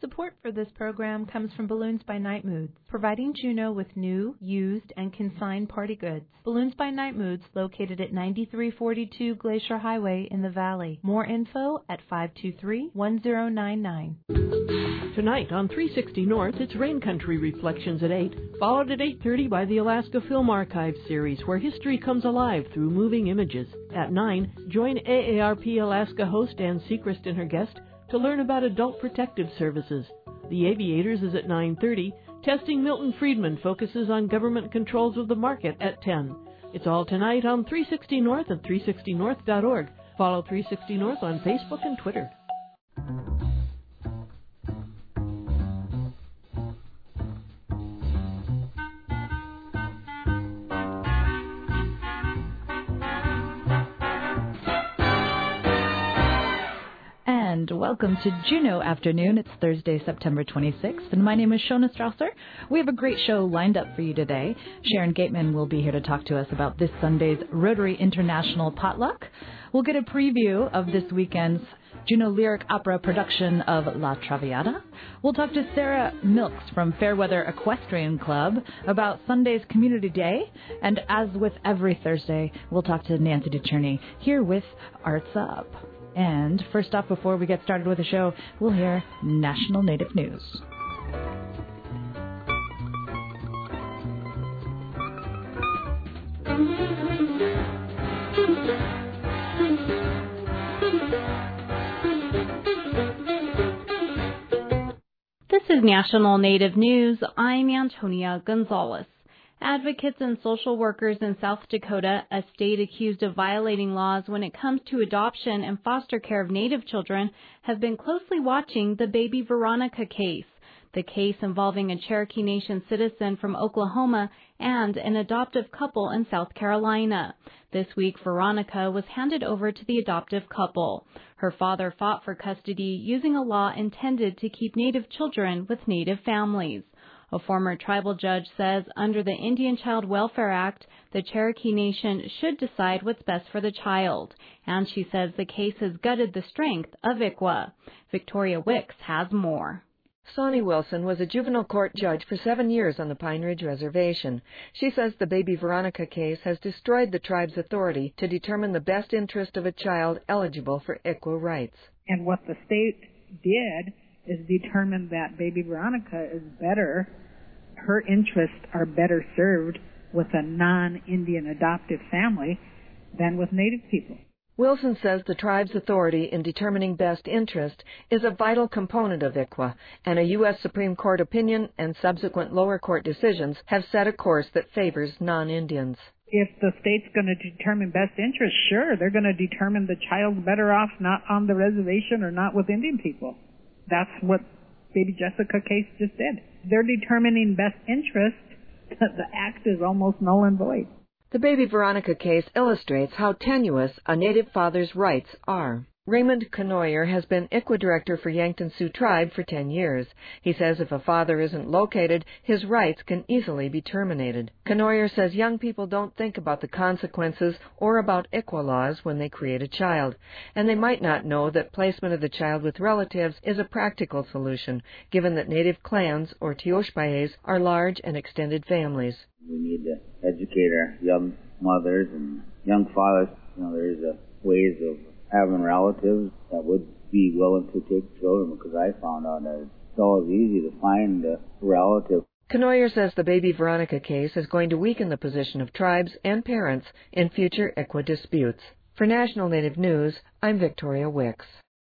Support for this program comes from Balloons by Night Moods, providing Juneau with new, used, and consigned party goods. Balloons by Night Moods, located at 9342 Glacier Highway in the Valley. More info at 523-1099. Tonight on 360 North, it's Rain Country Reflections at 8, followed at 8:30 by the Alaska Film Archive series, where history comes alive through moving images. At 9, join AARP Alaska host Ann Seacrest and her guest to learn about adult protective services. The Aviators is at 9:30. Testing Milton Friedman focuses on government controls of the market at 10. It's all tonight on 360 North and 360north.org. Follow 360 North on Facebook and Twitter. And welcome to Juneau Afternoon. It's Thursday, September 26th, and my name is Shona Strasser. We have a great show lined up for you today. Sharon Gateman will be here to talk to us about this Sunday's Rotary International Potluck. We'll get a preview of this weekend's Juneau Lyric Opera production of La Traviata. We'll talk to Sarah Milks from Fairweather Equestrian Club about Sunday's Community Day. And as with every Thursday, we'll talk to Nancy DeCherney here with Arts Up. And first off, before we get started with the show, we'll hear National Native News. This is National Native News. I'm Antonia Gonzalez. Advocates and social workers in South Dakota, a state accused of violating laws when it comes to adoption and foster care of Native children, have been closely watching the Baby Veronica case. The case involving a Cherokee Nation citizen from Oklahoma and an adoptive couple in South Carolina. This week, Veronica was handed over to the adoptive couple. Her father fought for custody using a law intended to keep Native children with Native families. A former tribal judge says under the Indian Child Welfare Act, the Cherokee Nation should decide what's best for the child. And she says the case has gutted the strength of ICWA. Victoria Wicks has more. Sonny Wilson was a juvenile court judge for 7 years on the Pine Ridge Reservation. She says the Baby Veronica case has destroyed the tribe's authority to determine the best interest of a child eligible for ICWA rights. And what the state did is determine that Baby Veronica is better, her interests are better served with a non-Indian adoptive family than with Native people. Wilson says the tribe's authority in determining best interest is a vital component of ICWA, and a U.S. Supreme Court opinion and subsequent lower court decisions have set a course that favors non-Indians. If the state's going to determine best interest, sure, they're going to determine the child's better off not on the reservation or not with Indian people. That's what Baby Jessica case just did. They're determining best interest. The act is almost null and void. The Baby Veronica case illustrates how tenuous a Native father's rights are. Raymond Conoyer has been ICWA director for Yankton Sioux Tribe for 10 years. He says if a father isn't located, his rights can easily be terminated. Conoyer says young people don't think about the consequences or about ICWA laws when they create a child, and they might not know that placement of the child with relatives is a practical solution, given that Native clans, or Tioshpayes, are large and extended families. We need to educate our young mothers and young fathers. There's ways of having relatives that would be willing to take children, because I found out that it's always easy to find a relative. Conoyer says the Baby Veronica case is going to weaken the position of tribes and parents in future ICWA disputes. For National Native News, I'm Victoria Wicks.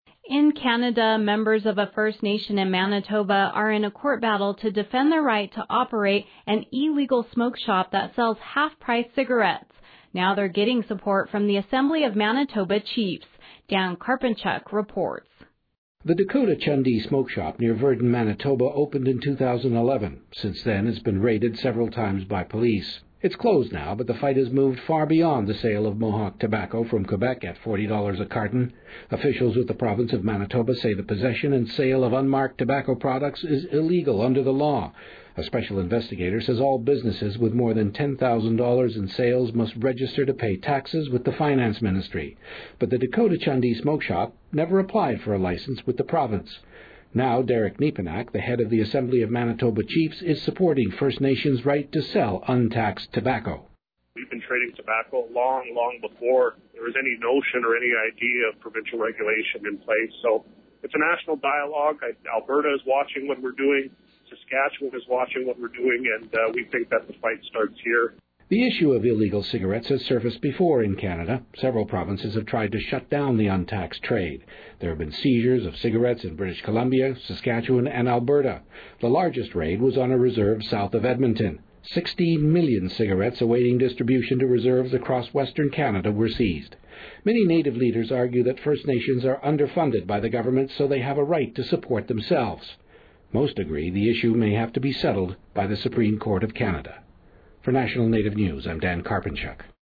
In Canada, members of a First Nation in Manitoba are in a court battle to defend their right to operate an illegal smoke shop that sells half-price cigarettes. Now they're getting support from the Assembly of Manitoba Chiefs. Dan Karpinchuk reports. The Dakota Chundee Smoke Shop near Virden, Manitoba opened in 2011. Since then, it's been raided several times by police. It's closed now, but the fight has moved far beyond the sale of Mohawk tobacco from Quebec at $40 a carton. Officials with the province of Manitoba say the possession and sale of unmarked tobacco products is illegal under the law. A special investigator says all businesses with more than $10,000 in sales must register to pay taxes with the Finance Ministry. But the Dakota Chundee Smoke Shop never applied for a license with the province. Now Derek Nepanak, the head of the Assembly of Manitoba Chiefs, is supporting First Nations' right to sell untaxed tobacco. We've been trading tobacco long before there was any notion or any idea of provincial regulation in place. So it's a national dialogue. Alberta is watching what we're doing. Saskatchewan is watching what we're doing, and we think that the fight starts here. The issue of illegal cigarettes has surfaced before in Canada. Several provinces have tried to shut down the untaxed trade. There have been seizures of cigarettes in British Columbia, Saskatchewan, and Alberta. The largest raid was on a reserve south of Edmonton. 16 million cigarettes awaiting distribution to reserves across Western Canada were seized. Many Native leaders argue that First Nations are underfunded by the government, so they have a right to support themselves. Most agree the issue may have to be settled by the Supreme Court of Canada. For National Native News, I'm Dan Karpinchuk.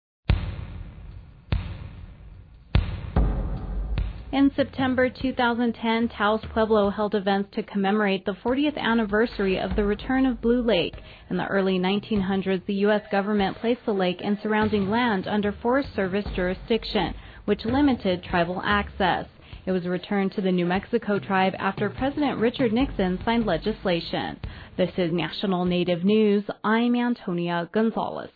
In September 2010, Taos Pueblo held events to commemorate the 40th anniversary of the return of Blue Lake. In the early 1900s, the U.S. government placed the lake and surrounding land under Forest Service jurisdiction, which limited tribal access. It was returned to the New Mexico tribe after President Richard Nixon signed legislation. This is National Native News. I'm Antonia Gonzalez.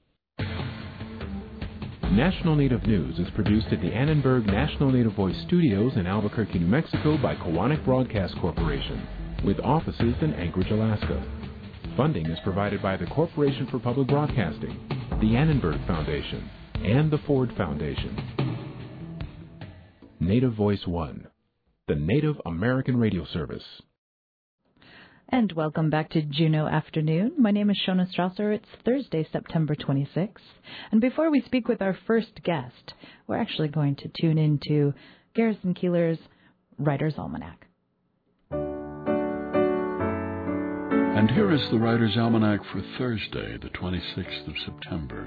National Native News is produced at the Annenberg National Native Voice Studios in Albuquerque, New Mexico by Kowanek Broadcast Corporation, with offices in Anchorage, Alaska. Funding is provided by the Corporation for Public Broadcasting, the Annenberg Foundation, and the Ford Foundation. Native Voice One, the Native American radio service. And welcome back to Juneau Afternoon. My name is Shona Strasser. It's Thursday, September 26th. And before we speak with our first guest, we're actually going to tune into Garrison Keillor's Writer's Almanac. And here is the Writer's Almanac for Thursday, the 26th of September,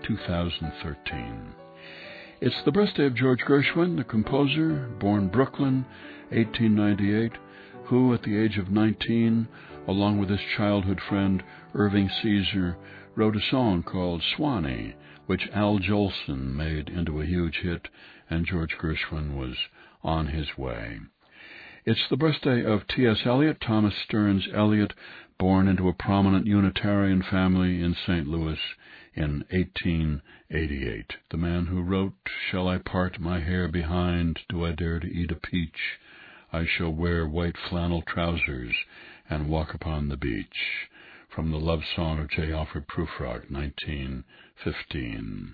2013. It's the birthday of George Gershwin, the composer, born Brooklyn, 1898, who, at the age of 19, along with his childhood friend Irving Caesar, wrote a song called Swanee, which Al Jolson made into a huge hit, and George Gershwin was on his way. It's the birthday of T.S. Eliot, Thomas Stearns Eliot, born into a prominent Unitarian family in St. Louis in 1888. The man who wrote, "Shall I part my hair behind? Do I dare to eat a peach? I shall wear white flannel trousers and walk upon the beach," from the love song of J. Alfred Prufrock, 1915.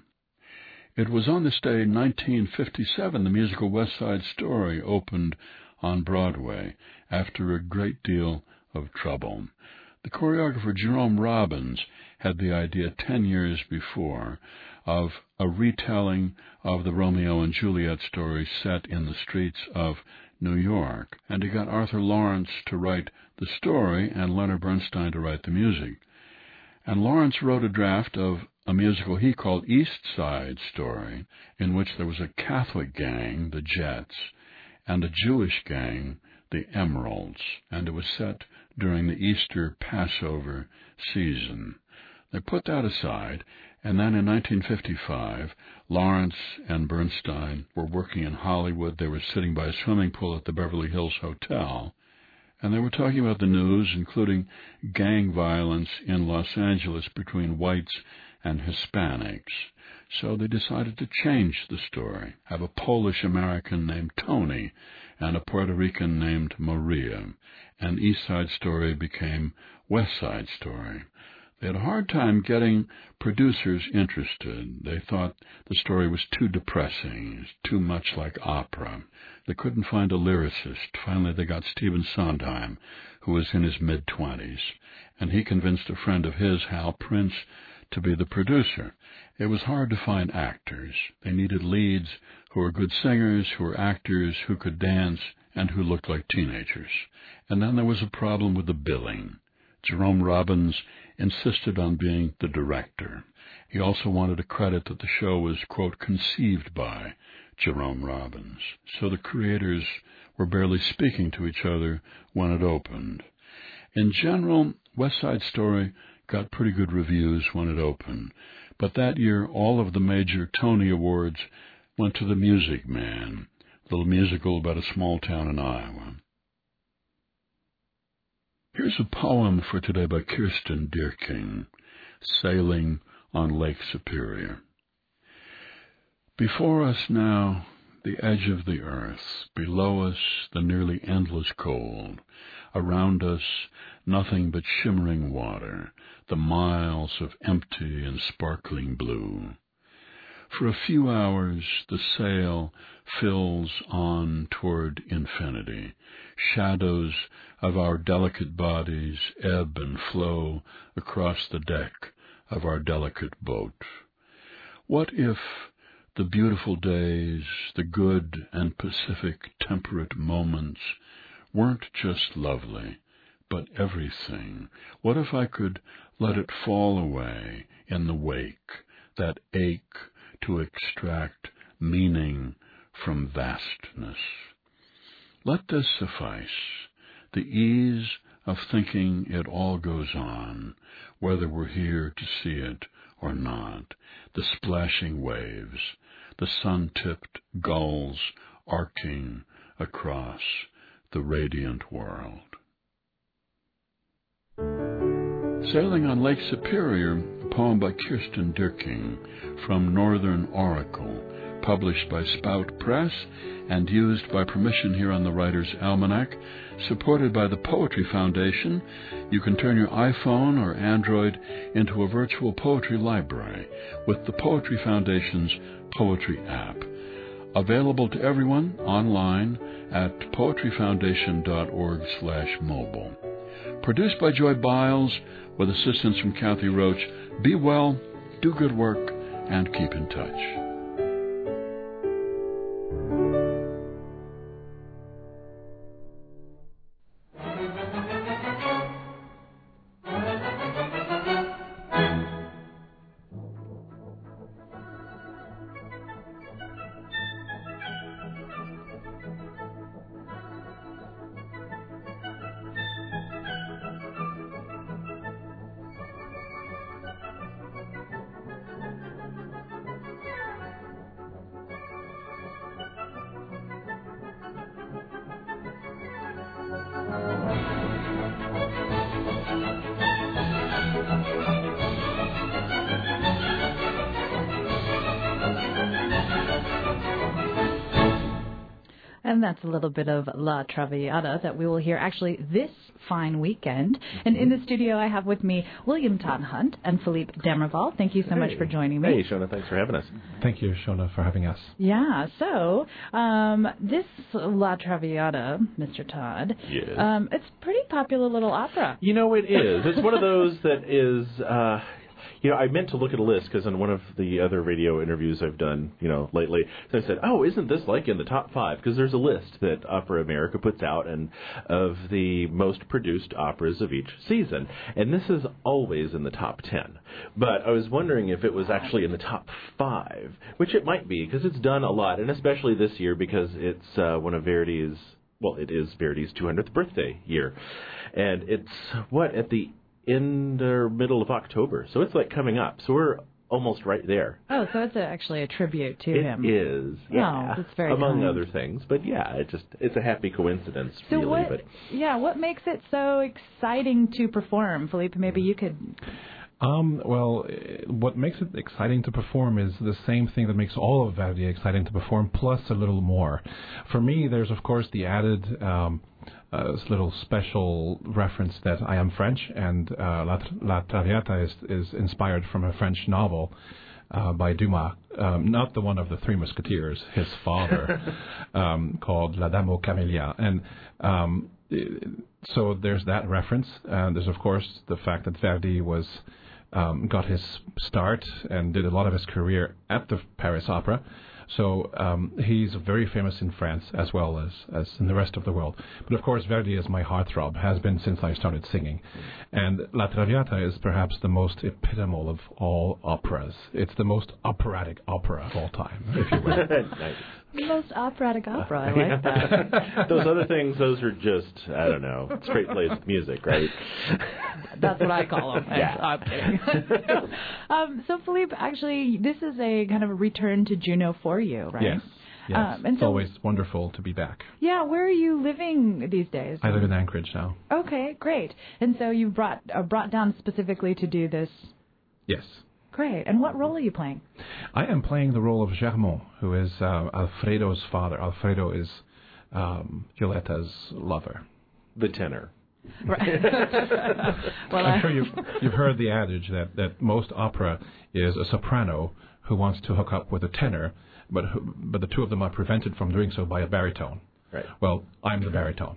It was on this day, 1957, the musical West Side Story opened on Broadway after a great deal of trouble. The choreographer Jerome Robbins had the idea 10 years before of a retelling of the Romeo and Juliet story set in the streets of New York, and he got Arthur Lawrence to write the story and Leonard Bernstein to write the music. And Lawrence wrote a draft of a musical he called East Side Story, in which there was a Catholic gang, the Jets, and a Jewish gang, the Emeralds, and it was set during the Easter Passover season. They put that aside, and then in 1955, Lawrence and Bernstein were working in Hollywood. They were sitting by a swimming pool at the Beverly Hills Hotel, and they were talking about the news, including gang violence in Los Angeles between whites and Hispanics. So they decided to change the story, have a Polish-American named Tony and a Puerto Rican named Maria, and East Side Story became West Side Story. They had a hard time getting producers interested. They thought the story was too depressing, too much like opera. They couldn't find a lyricist. Finally, they got Stephen Sondheim, who was in his mid-20s, and he convinced a friend of his, Hal Prince, to be the producer. It was hard to find actors. They needed leads who were good singers, who were actors, who could dance, and who looked like teenagers. And then there was a problem with the billing. Jerome Robbins insisted on being the director. He also wanted a credit that the show was, quote, conceived by Jerome Robbins. So the creators were barely speaking to each other when it opened. In general, West Side Story got pretty good reviews when it opened. But that year, all of the major Tony Awards went to The Music Man, a little musical about a small town in Iowa. Here's a poem for today by Kirsten Dierking, Sailing on Lake Superior. Before us now, the edge of the earth, below us the nearly endless cold, around us nothing but shimmering water, the miles of empty and sparkling blue. For a few hours the sail fills on toward infinity. Shadows of our delicate bodies ebb and flow across the deck of our delicate boat. What if the beautiful days, the good and pacific temperate moments weren't just lovely, but everything? What if I could let it fall away in the wake, that ache to extract meaning from vastness? Let this suffice, the ease of thinking it all goes on, whether we're here to see it or not, the splashing waves, the sun-tipped gulls arcing across the radiant world. Sailing on Lake Superior, a poem by Kirsten Dierking from Northern Oracle, published by Spout Press and used by permission here on the Writer's Almanac, supported by the Poetry Foundation. You can turn your iPhone or Android into a virtual poetry library with the Poetry Foundation's Poetry app. Available to everyone online at poetryfoundation.org/mobile. Produced by Joy Biles with assistance from Kathy Roach. Be well, do good work, and keep in touch. And that's a little bit of La Traviata that we will hear actually this fine weekend. And in the studio I have with me William Todhunt and Philippe Demerval. Thank you so much for joining me. Hey, Shona, thanks for having us. Thank you, Shona, for having us. Yeah, so this La Traviata, Mr. Todd, yes. It's a pretty popular little opera. You know, it is. It's one of those that is... I meant to look at a list because in one of the other radio interviews I've done, lately, I said, oh, isn't this like in the top 5? Because there's a list that Opera America puts out and of the most produced operas of each season. And this is always in the top 10. But I was wondering if it was actually in the top 5, which it might be because it's done a lot, and especially this year because it's one of Verdi's, it is Verdi's 200th birthday year. And it's, at the in the middle of October. So it's like coming up. So we're almost right there. Oh, so it's actually a tribute to him. It is. Yeah. Oh, that's very among kind. other things. But yeah, it's a happy coincidence, so really. What makes it so exciting to perform? Philippe, maybe you could... What makes it exciting to perform is the same thing that makes all of Verdi exciting to perform, plus a little more. For me, there's, of course, the added little special reference that I am French, and La Traviata is inspired from a French novel by Dumas, not the one of the Three Musketeers, his father, called La Dame aux Camélias. And so there's that reference. There's, of course, the fact that Verdi got his start and did a lot of his career at the Paris Opera. So he's very famous in France as well as in the rest of the world. But of course, Verdi is my heartthrob, has been since I started singing. And La Traviata is perhaps the most epitomal of all operas. It's the most operatic opera of all time, if you will. Nice. The most operatic opera, I like that. Those other things, those are just, I don't know, straight-laced music, right? That's what I call them. Yeah. I'm kidding. So, Philippe, actually, this is a kind of a return to Juno for you, right? Yes. Yes, and it's so, always wonderful to be back. Yeah, where are you living these days? I live in Anchorage now. Okay, great. And so you brought down specifically to do this. Yes. Great. And what role are you playing? I am playing the role of Germont, who is Alfredo's father. Alfredo is Violetta's lover. The tenor. Right. Well, I'm sure you've heard the adage that most opera is a soprano who wants to hook up with a tenor, but the two of them are prevented from doing so by a baritone. Right. Well, I'm the baritone.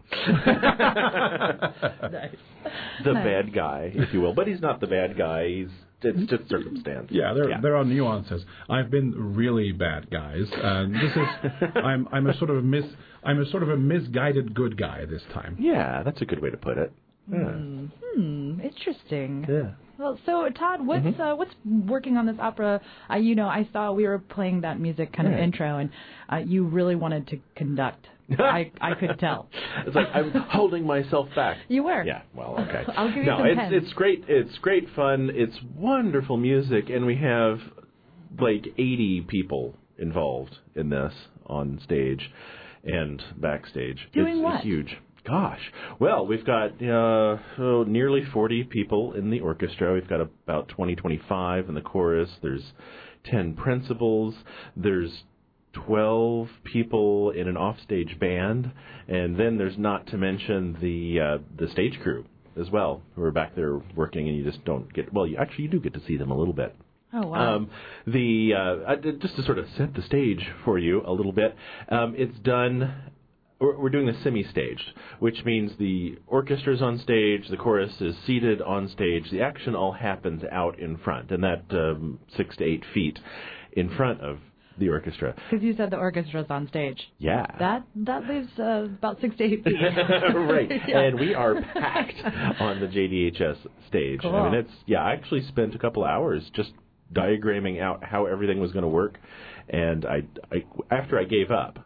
Nice. The bad guy, if you will. But he's not the bad guy. It's just circumstance. Yeah, there are nuances. I've been really bad guys. This is I'm a sort of a misguided good guy this time. Yeah, that's a good way to put it. Yeah. Interesting. Yeah. Well, so Todd, what's working on this opera? I saw we were playing that music kind of intro, and you really wanted to conduct. I could tell. It's like I'm holding myself back. You were. Yeah. Well, okay. I'll give you some pens. It's great. It's great fun. It's wonderful music, and we have like 80 people involved in this on stage and backstage. Doing what? It's huge. Gosh. Well, we've got nearly 40 people in the orchestra. We've got about 25 in the chorus. There's 10 principals. There's 12 people in an offstage band, and then there's not to mention the stage crew as well, who are back there working, and you just don't get. Well, you do get to see them a little bit. Oh wow! Just to sort of set the stage for you a little bit, it's done. We're doing the semi-staged, which means the orchestra's on stage, the chorus is seated on stage, the action all happens out in front, and that 6 to 8 feet in front of the orchestra. Because you said the orchestra's on stage. Yeah. That leaves about 6 to 8 feet. Right. Yeah. And we are packed on the JDHS stage. Cool. I mean, I actually spent a couple hours just diagramming out how everything was going to work, and I after I gave up,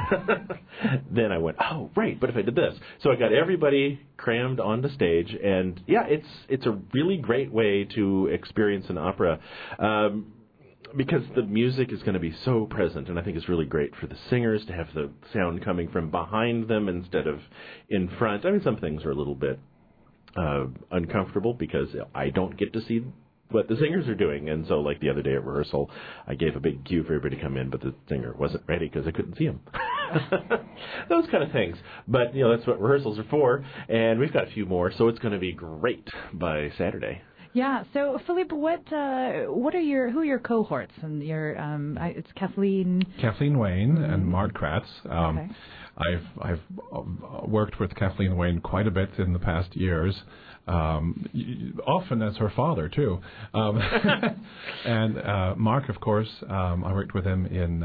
then I went, oh, right, but if I did this. So I got everybody crammed onto stage, and yeah, it's a really great way to experience an opera, because the music is going to be so present, and I think it's really great for the singers to have the sound coming from behind them instead of in front. I mean, some things are a little bit uncomfortable because I don't get to see what the singers are doing. And so, like the other day at rehearsal, I gave a big cue for everybody to come in, but the singer wasn't ready because I couldn't see him. Those kind of things. But, that's what rehearsals are for, and we've got a few more, so it's going to be great by Saturday. Yeah. So, Philippe, who are your cohorts? And it's Kathleen Wayne and Mark Kratz. Okay. I've worked with Kathleen Wayne quite a bit in the past years, often as her father too. And Mark, of course, I worked with him in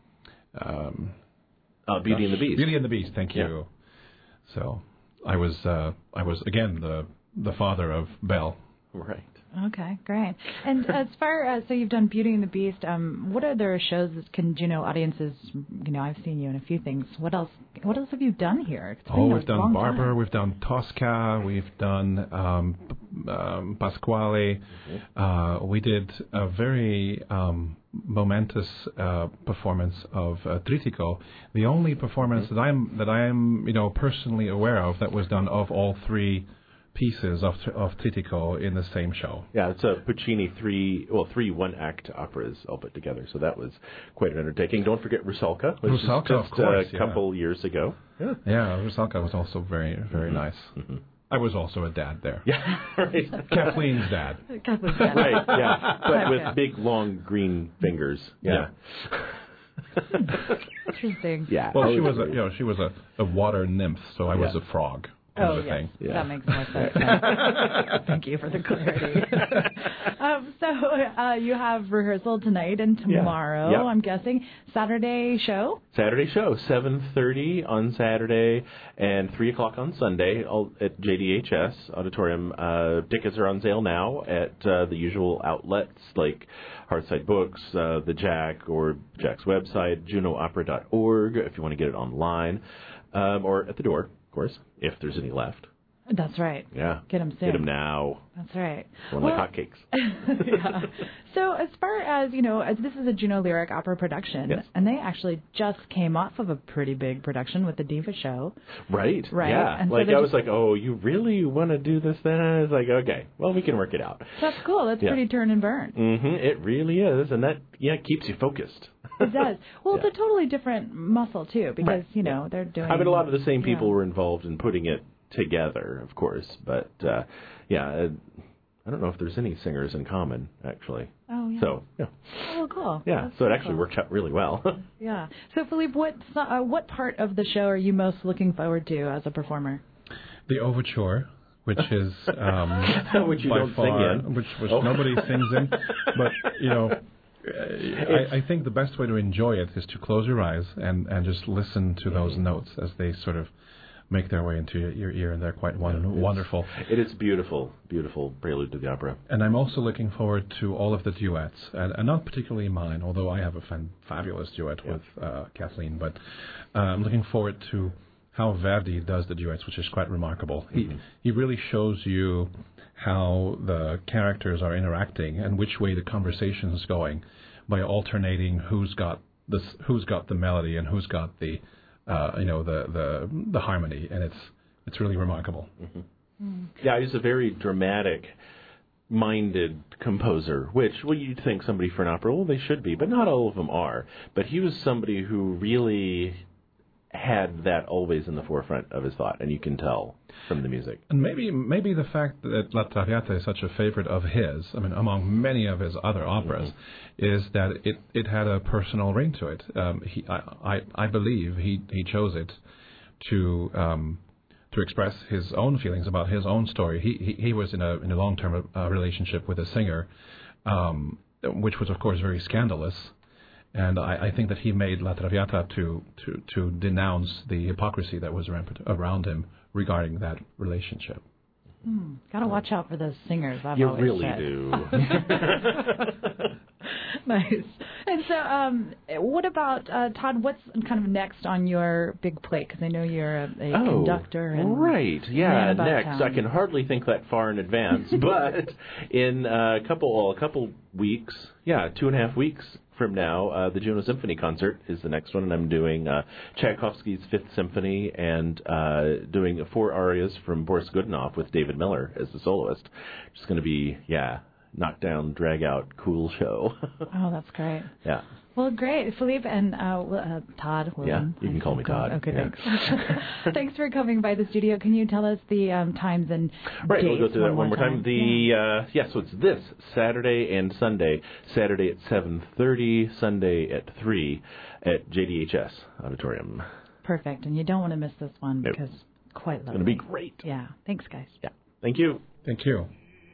Beauty and the Beast. Beauty and the Beast. Thank you. Yeah. So I was again the father of Belle. Right. Okay, great. And as far as, so you've done Beauty and the Beast, what other shows can Juno audiences, I've seen you in a few things. What else have you done here? We've done Barber, we've done Tosca, we've done Pasquale. Mm-hmm. We did a very momentous performance of Tritico, the only performance that I am personally aware of that was done of all three pieces of Tritico in the same show. Yeah, it's a Puccini three one-act operas all put together, so that was quite an undertaking. Don't forget Rusalka, which was just of course, a couple years ago. Yeah, Rusalka was also very, very nice. Mm-hmm. I was also a dad there. Yeah, right. Kathleen's dad. Right, yeah, but with big, long, green fingers. Yeah. Interesting. Yeah. Well, she was a water nymph, so I was a frog. Oh, yes. Yeah. That makes more sense. Thank you for the clarity. So you have rehearsal tonight and tomorrow, Yep. I'm guessing. Saturday show? Saturday show, 7:30 on Saturday and 3 o'clock on Sunday at JDHS Auditorium. Tickets are on sale now at the usual outlets like Hearthside Books, the Jack, or Jack's website, junoopera.org, if you want to get it online, or at the door. Of course, if there's any left. That's right. Yeah. Get them soon. Get them now. That's right. One like hotcakes. Yeah. So as far as, as this is a Juno Lyric Opera production, yes. and they actually just came off of a pretty big production with the Diva Show. Right. Right. Yeah. And like so I was like, oh, you really want to do this then? I was like, okay, well, we can work it out. That's cool. That's pretty turn and burn. Mm-hmm. It really is. And that, keeps you focused. It does. Well, it's a totally different muscle, too, because, they're doing... I mean, a lot of the same people were involved in putting it together, of course, but I don't know if there's any singers in common, actually. Oh, yeah. So, yeah. Oh, cool. Yeah, That's so it so actually cool. worked out really well. Yeah. So, Philippe, what part of the show are you most looking forward to as a performer? The overture, which is which you by don't far, sing in. which nobody sings in, but I think the best way to enjoy it is to close your eyes and just listen to those notes as they sort of make their way into your ear, and they're quite wonderful. It is beautiful, beautiful prelude to the opera. And I'm also looking forward to all of the duets, and not particularly mine, although I have a fabulous duet with Kathleen, but I'm looking forward to how Verdi does the duets, which is quite remarkable. Mm-hmm. He really shows you how the characters are interacting and which way the conversation is going by alternating who's got the melody and who's got the harmony, and it's really remarkable. Mm-hmm. Yeah, he's a very dramatic-minded composer, which, you'd think somebody for an opera, well, they should be, but not all of them are. But he was somebody who really had that always in the forefront of his thought, and you can tell from the music. And maybe the fact that La Traviata is such a favorite of his, I mean, among many of his other operas, is that it had a personal ring to it. I believe he chose it to express his own feelings about his own story. He was in a long-term relationship with a singer, which was of course very scandalous. And I think that he made La Traviata to denounce the hypocrisy that was around him regarding that relationship. Got to watch out for those singers. You really do. Nice. And so, what about Todd? What's kind of next on your big plate? Because I know you're a conductor. And right. Yeah. Next, town. I can hardly think that far in advance, but in a couple weeks, 2.5 weeks from now, the Juno Symphony concert is the next one, and I'm doing Tchaikovsky's Fifth Symphony and doing 4 arias from Boris Godunov with David Miller as the soloist. It's going to be, knock down, drag out, cool show. Oh, that's great. Yeah. Well, great. Philippe and Todd. William, you can call me Todd. Okay, thanks. Thanks for coming by the studio. Can you tell us the times and Right, dates we'll go through that one more time. So it's this Saturday and Sunday. Saturday at 7:30, Sunday at 3 at JDHS Auditorium. Perfect. And you don't want to miss this one because it's quite lovely. It's going to be great. Yeah. Thanks, guys. Yeah. Thank you. Thank you.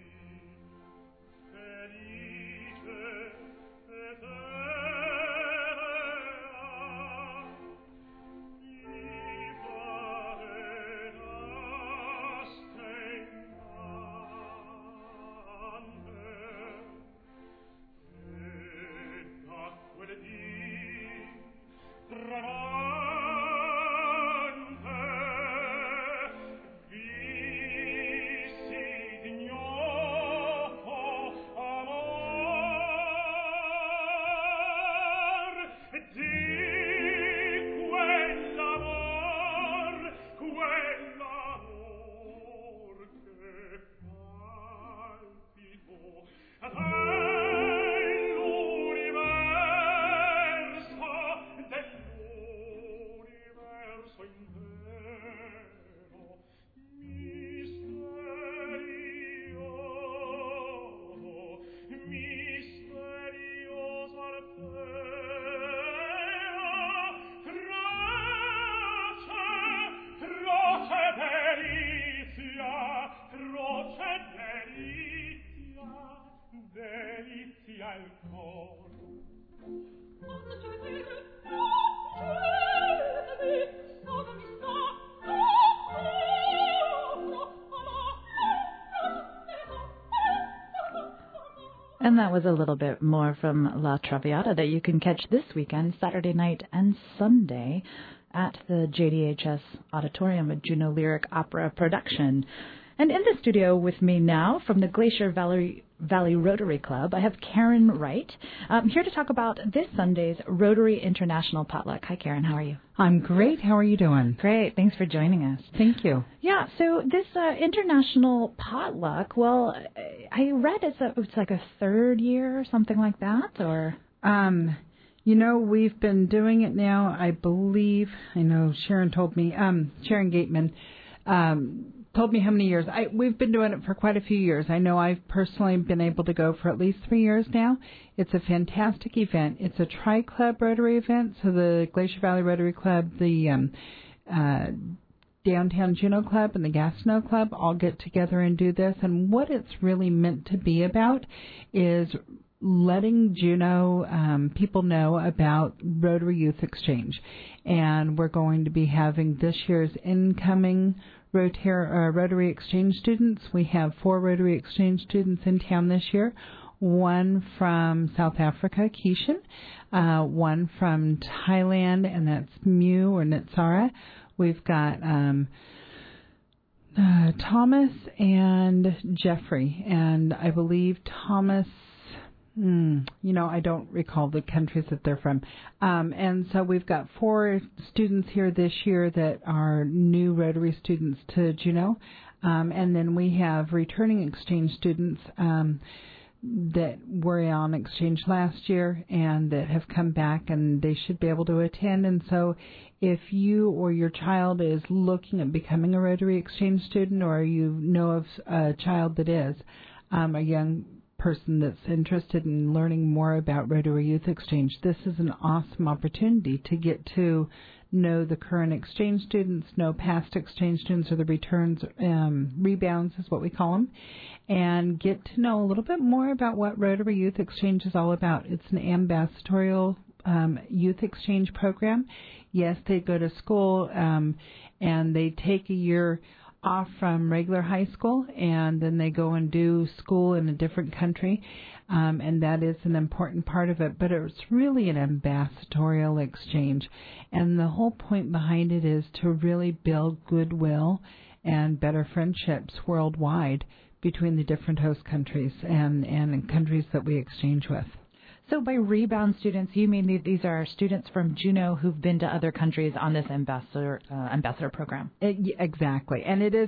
And that was a little bit more from La Traviata that you can catch this weekend, Saturday night and Sunday. at the JDHS Auditorium, a Juneau Lyric Opera production. And in the studio with me now from the Glacier Valley Rotary Club, I have Karen Wright, here to talk about this Sunday's Rotary International Potluck. Hi, Karen. How are you? I'm great. How are you doing? Great. Thanks for joining us. Thank you. Yeah, so this international potluck, well, I read it's like a third year or something like that, or? We've been doing it now, I believe, I know Sharon told me, Sharon Gateman, told me how many years. We've been doing it for quite a few years. I know I've personally been able to go for at least 3 years now. It's a fantastic event. It's a tri-club Rotary event, so the Glacier Valley Rotary Club, the Downtown Juneau Club, and the Gastineau Club all get together and do this. And what it's really meant to be about is letting Juneau people know about Rotary Youth Exchange. And we're going to be having this year's incoming Rotary Exchange students. We have 4 Rotary Exchange students in town this year. One from South Africa, Keishan. One from Thailand, and that's Mew or Nitsara. We've got Thomas and Jeffrey. And I believe Thomas... I don't recall the countries that they're from. And so we've got 4 students here this year that are new Rotary students to Juneau. And then we have returning exchange students that were on exchange last year and that have come back, and they should be able to attend. And so if you or your child is looking at becoming a Rotary exchange student, or you know of a child that is, a young person that's interested in learning more about Rotary Youth Exchange, this is an awesome opportunity to get to know the current exchange students, know past exchange students, or the returns, rebounds is what we call them, and get to know a little bit more about what Rotary Youth Exchange is all about. It's an ambassadorial youth exchange program. Yes, they go to school and they take a year off from regular high school, and then they go and do school in a different country, and that is an important part of it. But it's really an ambassadorial exchange, and the whole point behind it is to really build goodwill and better friendships worldwide between the different host countries and countries that we exchange with. So by rebound students, you mean these are students from Juneau who've been to other countries on this ambassador program? Exactly. And it is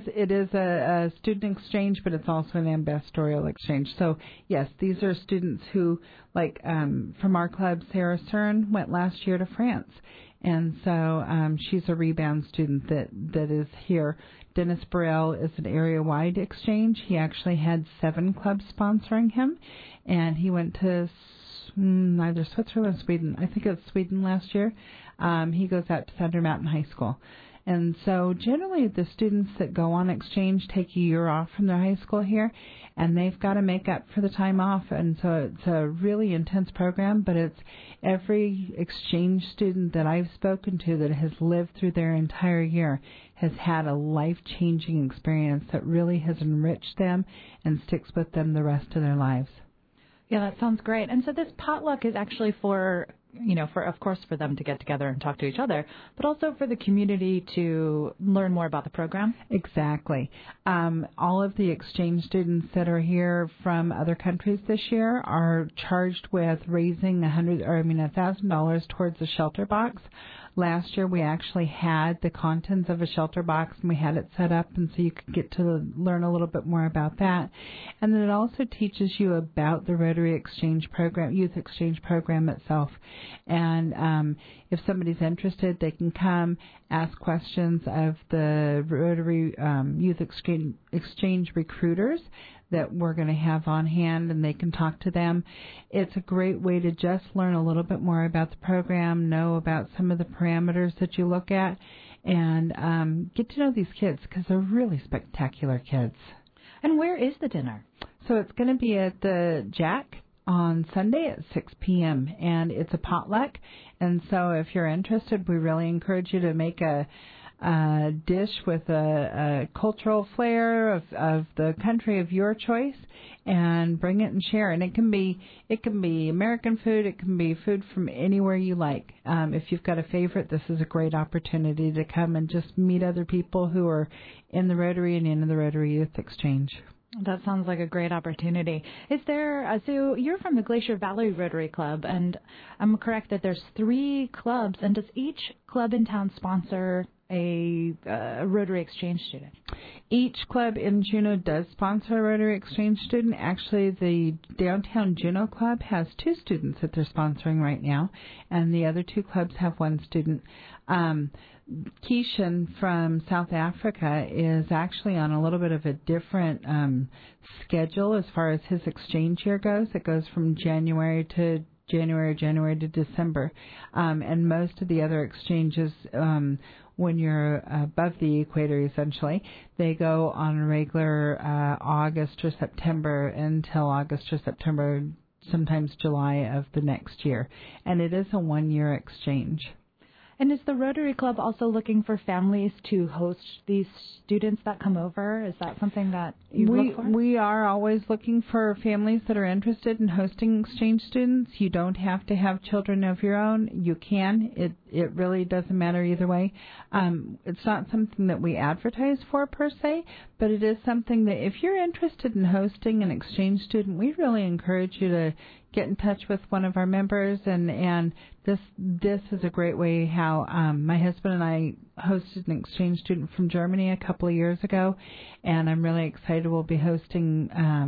a student exchange, but it's also an ambassadorial exchange. So, yes, these are students who, like from our club, Sarah Cern went last year to France. And so she's a rebound student that is here. Dennis Burrell is an area-wide exchange. He actually had 7 clubs sponsoring him, and he went to either Switzerland or Sweden. I think it was Sweden last year. He goes out to Thunder Mountain High School. And so generally the students that go on exchange take a year off from their high school here, and they've got to make up for the time off. And so it's a really intense program, but it's every exchange student that I've spoken to that has lived through their entire year has had a life-changing experience that really has enriched them and sticks with them the rest of their lives. Yeah, that sounds great. And so this potluck is actually for them to get together and talk to each other, but also for the community to learn more about the program. Exactly. All of the exchange students that are here from other countries this year are charged with raising $1,000 towards a shelter box. Last year, we actually had the contents of a shelter box, and we had it set up, and so you could get to learn a little bit more about that. And then it also teaches you about the Rotary Exchange Program, Youth Exchange Program itself. And if somebody's interested, they can come ask questions of the Rotary Youth Exchange recruiters that we're going to have on hand, and they can talk to them. It's a great way to just learn a little bit more about the program, know about some of the parameters that you look at, and get to know these kids because they're really spectacular kids. And where is the dinner? So it's going to be at the Jack on Sunday at 6 p.m., and it's a potluck. And so if you're interested, we really encourage you to make a dish with a cultural flair of the country of your choice, and bring it and share. And it can be American food. It can be food from anywhere you like. If you've got a favorite, this is a great opportunity to come and just meet other people who are in the Rotary and in the Rotary Youth Exchange. That sounds like a great opportunity. Is there, so you're from the Glacier Valley Rotary Club, and I'm correct that there's 3 clubs, and does each club in town sponsor a Rotary Exchange student? Each club in Juneau does sponsor a Rotary Exchange student. Actually, the Downtown Juneau Club has 2 students that they're sponsoring right now, and the other 2 clubs have 1 student. Keishan from South Africa is actually on a little bit of a different schedule as far as his exchange year goes. It goes from January to December. And most of the other exchanges, when you're above the equator, essentially, they go on a regular August or September until August or September, sometimes July of the next year. And it is a 1-year exchange. And is the Rotary Club also looking for families to host these students that come over? Is that something that you look for? We are always looking for families that are interested in hosting exchange students. You don't have to have children of your own. You can. It really doesn't matter either way. It's not something that we advertise for per se, but it is something that if you're interested in hosting an exchange student, we really encourage you to get in touch with one of our members, and this is a great way how my husband and I hosted an exchange student from Germany a couple of years ago, and I'm really excited we'll be hosting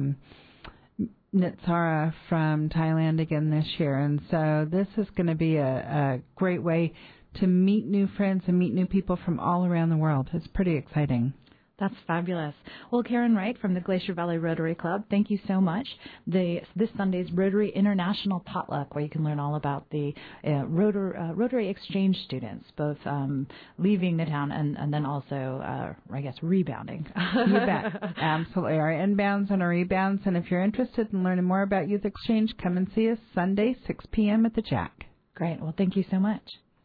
Nitsara from Thailand again this year. And so this is going to be a great way to meet new friends and meet new people from all around the world. It's pretty exciting. That's fabulous. Well, Karen Wright from the Glacier Valley Rotary Club, thank you so much. This Sunday's Rotary International Potluck, where you can learn all about the Rotary Exchange students, both leaving the town and then also, I guess, rebounding. You bet. Absolutely. Our inbounds and our rebounds. And if you're interested in learning more about Youth Exchange, come and see us Sunday, 6 p.m. at the Jack. Great. Well, thank you so much.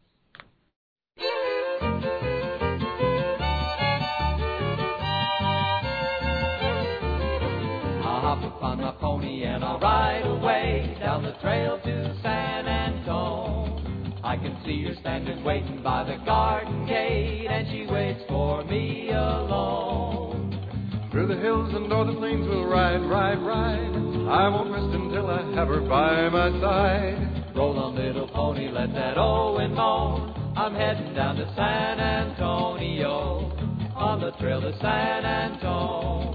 I'll hop upon my pony and I'll ride away down the trail to San Antone. I can see her standing waiting by the garden gate, and she waits for me alone. Through the hills and o'er the plains we'll ride, ride, ride. I won't rest until I have her by my side. Roll on, little pony, let that Owen moan. I'm heading down to San Antonio on the trail to San Antone.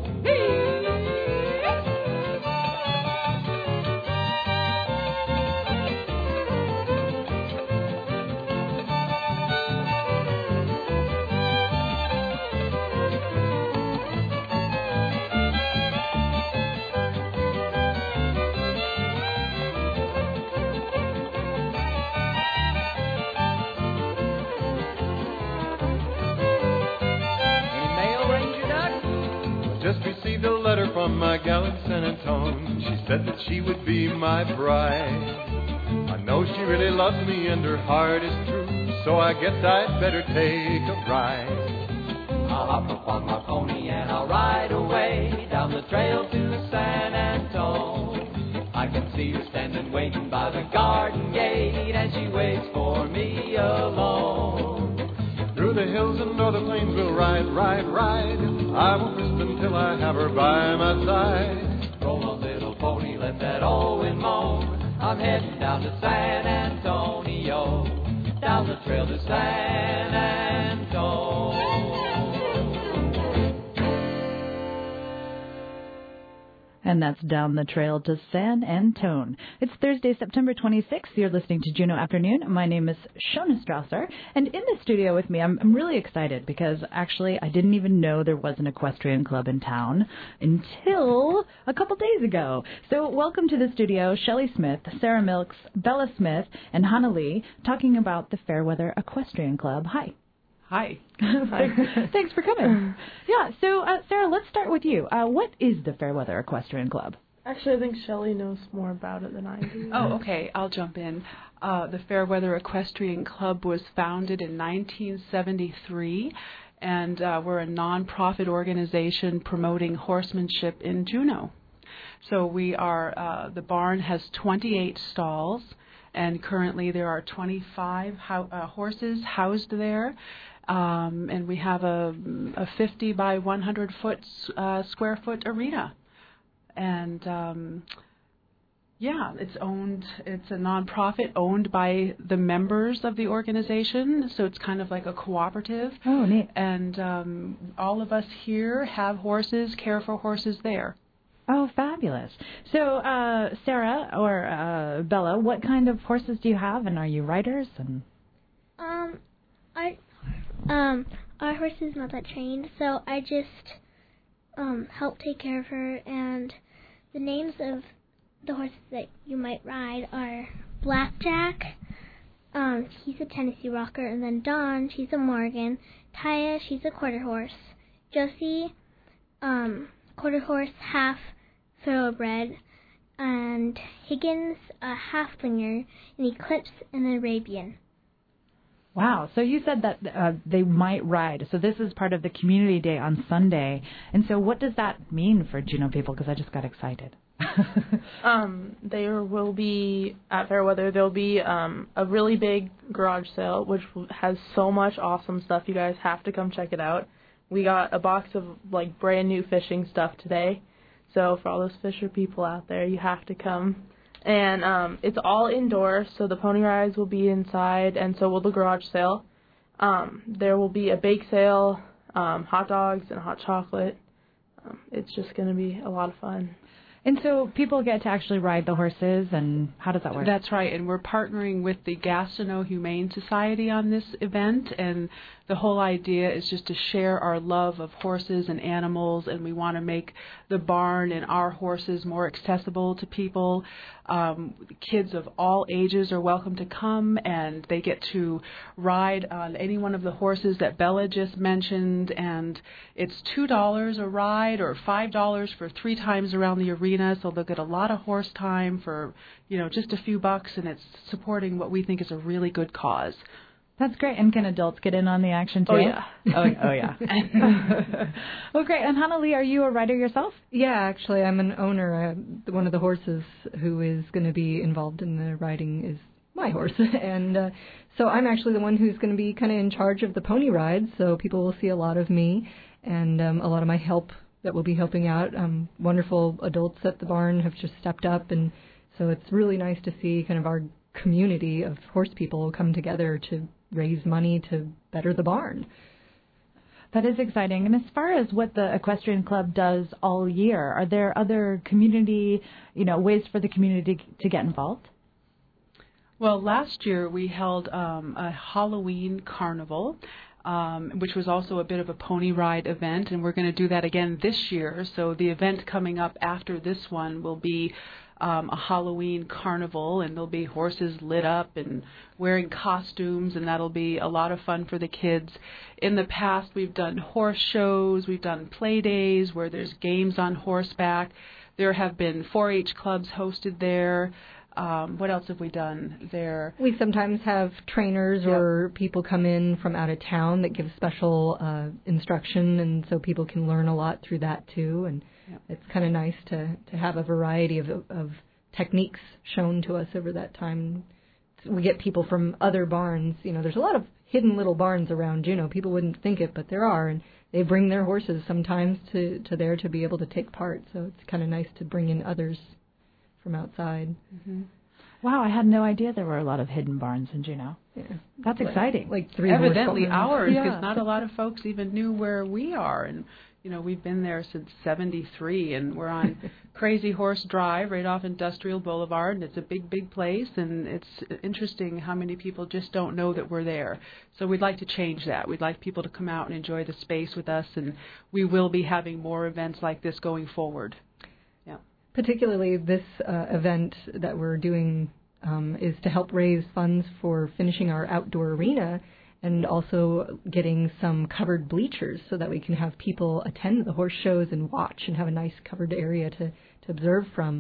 Just received a letter from my gal in San Antone. She said that she would be my bride. I know she really loves me and her heart is true, so I guess I'd better take a ride. I'll hop upon my pony and I'll ride away down the trail to San Antone. I can see her standing waiting by the garden gate, and she waits for me alone. Through the hills and o'er the plains we'll ride, ride, ride. I won't rest until I have her by my side. Roll on, little pony, let that Owen moan. I'm heading down to San Antonio, down the trail to San Antone. And that's Down the Trail to San Antone. It's Thursday, September 26th. You're listening to Juneau Afternoon. My name is Shona Strasser. And in the studio with me, I'm really excited because actually I didn't even know there was an equestrian club in town until a couple days ago. So welcome to the studio, Shelley Smith, Sarah Milks, Bella Smith, and Hannah Lee, talking about the Fairweather Equestrian Club. Hi. Hi. Thanks for coming. Yeah, so Sarah, let's start with you. What is the Fairweather Equestrian Club? Actually, I think Shelley knows more about it than I do. Oh, okay. I'll jump in. The Fairweather Equestrian Club was founded in 1973, and we're a nonprofit organization promoting horsemanship in Juneau. So we are, the barn has 28 stalls, and currently there are 25 horses housed there. And we have a 50 by 100 square foot arena. And it's a nonprofit owned by the members of the organization, so it's kind of like a cooperative. Oh, neat. And all of us here have horses, care for horses there. Oh, fabulous. So, Sarah or Bella, what kind of horses do you have, and are you riders? And our horse is not that trained, so I just help take care of her, and the names of the horses that you might ride are Blackjack, he's a Tennessee Rocker, and then Dawn, she's a Morgan, Taya, she's a quarter horse, Josie, quarter horse, half thoroughbred, and Higgins, a halflinger, and Eclipse, an Arabian. Wow. So you said that they might ride. So this is part of the community day on Sunday. And so what does that mean for Juneau people? Because I just got excited. There will be, at Fairweather, there'll be a really big garage sale, which has so much awesome stuff. You guys have to come check it out. We got a box of, like, brand new fishing stuff today. So for all those fisher people out there, you have to come. And it's all indoors, so the pony rides will be inside, and so will the garage sale. There will be a bake sale, hot dogs and hot chocolate. It's just going to be a lot of fun. And so people get to actually ride the horses, and how does that work? That's right, and we're partnering with the Gastineau Humane Society on this event, and the whole idea is just to share our love of horses and animals, and we want to make the barn and our horses more accessible to people. Kids of all ages are welcome to come, and they get to ride on any one of the horses that Bella just mentioned, and it's $2 a ride or $5 for 3 times around the arena, so they'll get a lot of horse time for, just a few bucks, and it's supporting what we think is a really good cause. That's great. And can adults get in on the action, too? Oh, yeah. Oh, yeah. Well, great. And Hannah Lee, are you a rider yourself? Yeah, actually, I'm an owner. One of the horses who is going to be involved in the riding is my horse. And so I'm actually the one who's going to be kind of in charge of the pony rides, so people will see a lot of me and a lot of my help that will be helping out. Wonderful adults at the barn have just stepped up, and so it's really nice to see kind of our community of horse people come together to raise money to better the barn. That is exciting. And as far as what the Equestrian Club does all year, are there other community, ways for the community to get involved? Well, last year we held a Halloween carnival, which was also a bit of a pony ride event, and we're going to do that again this year. So the event coming up after this one will be a Halloween carnival, and there'll be horses lit up and wearing costumes, and that'll be a lot of fun for the kids. In the past, we've done horse shows, we've done play days where there's games on horseback. There have been 4-H clubs hosted there. What else have we done there? We sometimes have trainers or people come in from out of town that give special instruction, and so people can learn a lot through that too. And it's kind of nice to have a variety of techniques shown to us over that time. We get people from other barns. There's a lot of hidden little barns around Juneau. People wouldn't think it, but there are, and they bring their horses sometimes to there to be able to take part. So it's kind of nice to bring in others from outside. Mm-hmm. Wow, I had no idea there were a lot of hidden barns in Juneau. Yeah. That's exciting. Like 3 evidently ours, because not a lot of folks even knew where we are. And, we've been there since 73, and we're on Crazy Horse Drive right off Industrial Boulevard, and it's a big, big place, and it's interesting how many people just don't know that we're there. So we'd like to change that. We'd like people to come out and enjoy the space with us, and we will be having more events like this going forward. Particularly this event that we're doing is to help raise funds for finishing our outdoor arena. and also getting some covered bleachers so that we can have people attend the horse shows and watch and have a nice covered area to observe from.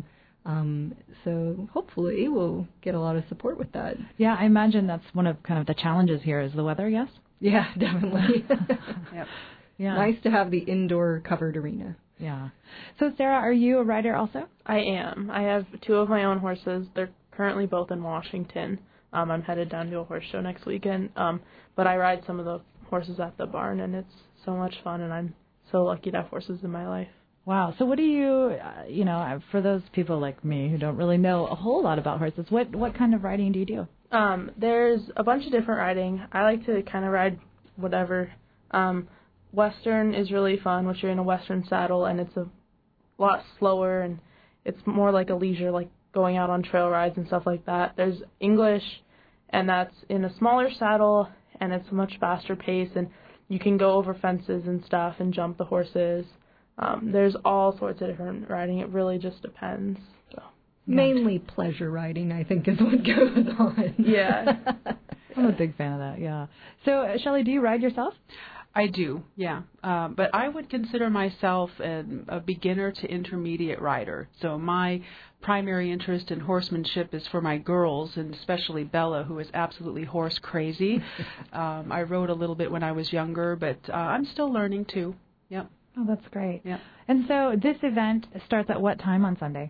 So hopefully we'll get a lot of support with that. Yeah, I imagine that's one of kind of the challenges here is the weather, yes? Yeah, definitely. Yep. Yeah. Nice to have the indoor covered arena. Yeah. So, Sarah, are you a rider also? I am. I have 2 of my own horses. They're currently both in Washington. I'm headed down to a horse show next weekend. But I ride some of the horses at the barn, and it's so much fun, and I'm so lucky to have horses in my life. Wow. So what do you, for those people like me who don't really know a whole lot about horses, what kind of riding do you do? There's a bunch of different riding. I like to kind of ride whatever. Western is really fun, which you're in a Western saddle, and it's a lot slower, and it's more like a leisure, like going out on trail rides and stuff like that. There's English, and that's in a smaller saddle, and it's a much faster pace, and you can go over fences and stuff and jump the horses. There's all sorts of different riding. It really just depends. So. Mainly pleasure riding, I think, is what goes on. Yeah. I'm a big fan of that, yeah. So, Shelley, do you ride yourself? I do, yeah. But I would consider myself a beginner to intermediate rider. So my primary interest in horsemanship is for my girls, and especially Bella, who is absolutely horse crazy. I rode a little bit when I was younger, but I'm still learning too. Yep. Oh, that's great. Yeah. And so this event starts at what time on Sunday?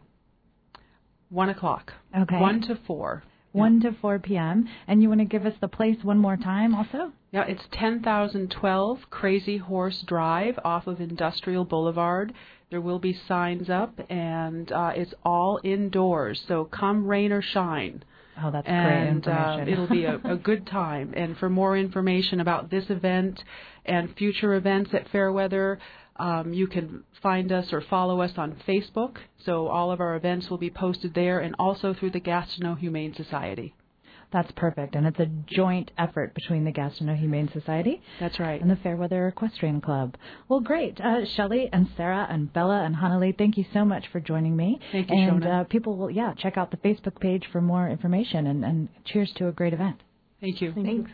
1 o'clock. Okay. 1 to 4. 1 to 4 p.m. And you want to give us the place one more time also? Yeah, it's 10,012 Crazy Horse Drive off of Industrial Boulevard. There will be signs up, and it's all indoors, so come rain or shine. Oh, that's great information. And it'll be a good time. And for more information about this event and future events at Fairweather, you can find us or follow us on Facebook. So all of our events will be posted there, and also through the Gastineau Humane Society. That's perfect, and it's a joint effort between the Gastineau Humane Society. That's right. And the Fairweather Equestrian Club. Well, great. Shelley and Sarah and Bella and Hanali, thank you so much for joining me. Thank you, and Shona. People will, check out the Facebook page for more information, and cheers to a great event. Thank you. Thanks.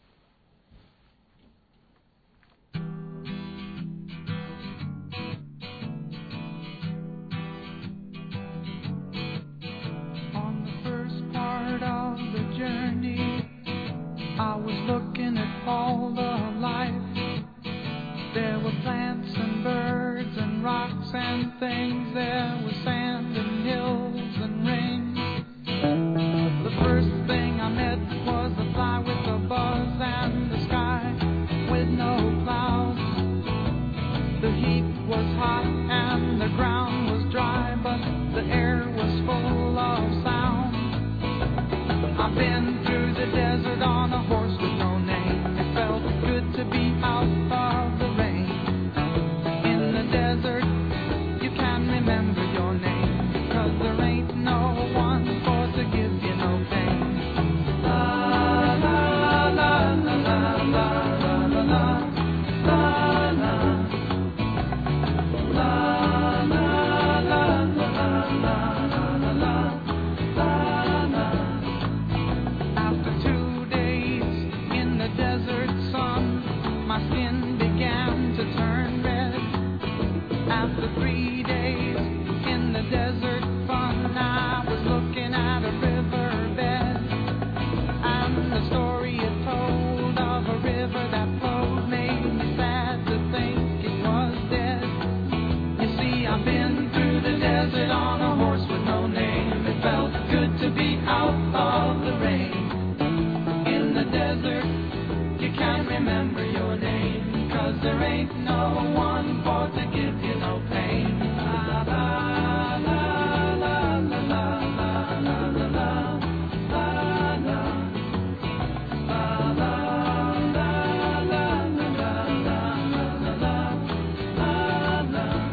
I was looking at all the life. There were plants and birds and rocks and things. There was sand and hills and rain. The first thing I met was a fly with a buzz and the sky with no clouds. The heat was hot and the ground was dry, but the air was full of sound. I've been through the desert on a horse with no name. It felt good to be out of the rain. In the desert, you can remember your name, because there ain't no one for to give you no pain. La la la la la la la la la la. La la la la la la la. My skin began to turn red. After 3 days in the desert fun, I was looking at a riverbed, and the story it told of a river that flowed made me sad to think it was dead. You see, I've been through the desert on a horse with no name. It felt good to be out of the rain. In the desert, you can't remember your name, 'cause there ain't no one for to give you no pain. La la la la la la la la la la la la la la la la la.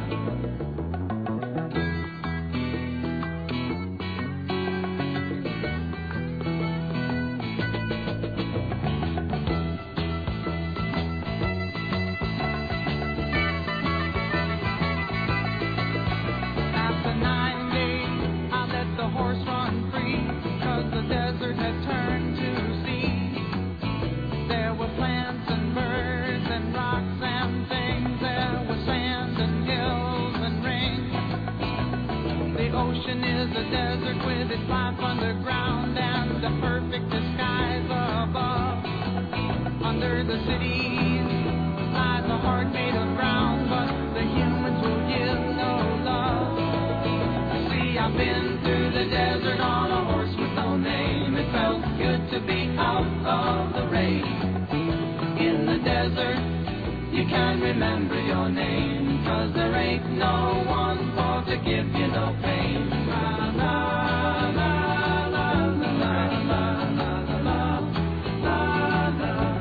ocean is a desert with its life underground and the perfect disguise above. Under the cities lies a heart made of ground, but the humans will give no love. See, I've been through the desert on a horse with no name. It felt good to be out of the rain. In the desert, you can remember your name, 'cause there ain't no one for to give you no pain. La, la, la, la, la, la, la, la, la, la, la.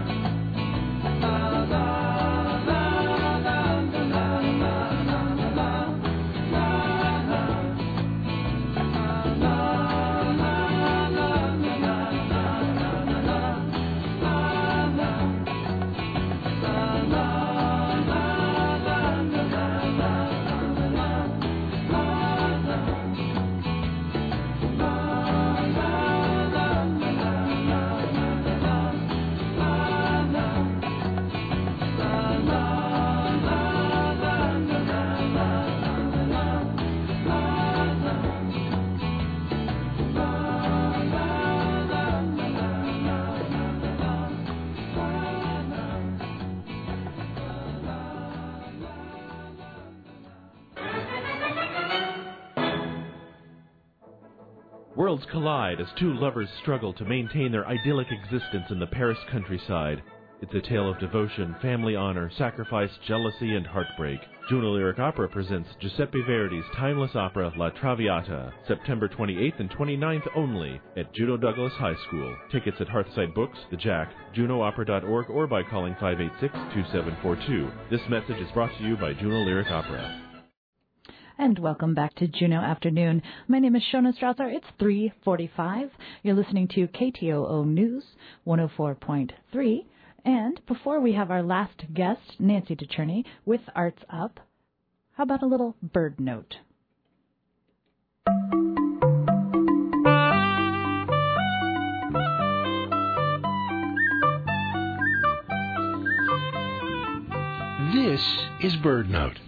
Worlds collide as two lovers struggle to maintain their idyllic existence in the Paris countryside. It's a tale of devotion, family honor, sacrifice, jealousy, and heartbreak. Juno Lyric Opera presents Giuseppe Verdi's timeless opera La Traviata, September 28th and 29th only at Juno Douglas High School. Tickets at Hearthside Books, The Jack, junoopera.org, or by calling 586-2742. This message is brought to you by Juno Lyric Opera. And welcome back to Juno Afternoon. My name is Shona Strasser. It's 3:45. You're listening to KTOO News 104.3. And before we have our last guest, Nancy DeCherney, with Arts Up, how about a little bird note? This is Bird Note.